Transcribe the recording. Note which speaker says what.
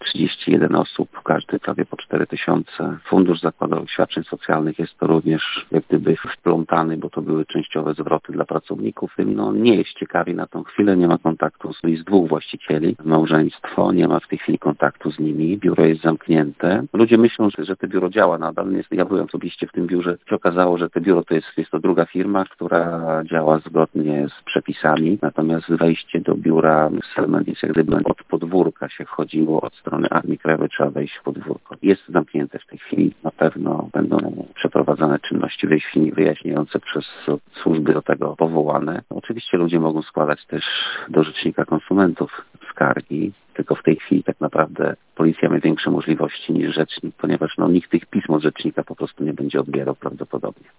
Speaker 1: 31 osób, każdy prawie po 4000. Fundusz Zakładowych Świadczeń Socjalnych jest to również jak gdyby wplątany, bo to były częściowe zwroty dla pracowników. Nie jest ciekawie na tą chwilę, nie ma kontaktu z dwóch właścicieli. Małżeństwo, nie ma w tej chwili kontaktu z nimi. Biuro jest zamknięte. Ludzie myślą, że to biuro działa nadal. Ja byłem osobiście w tym biurze. Się okazało, że to biuro to jest to druga firma, która działa zgodnie z przepisami. Natomiast wejście do biura Settlement jest jak gdyby od podwórka się wchodziło, od strony Armii Krajowej trzeba wejść w podwórko. Jest zamknięte w tej chwili. Na pewno będą przeprowadzane czynności wyjaśniające przez służby do tego powołane. Oczywiście ludzie mogą składać też do Rzecznika Konsumentów skargi, tylko w tej chwili tak naprawdę policja ma większe możliwości niż rzecznik, ponieważ nikt tych pism od rzecznika po prostu nie będzie odbierał prawdopodobnie.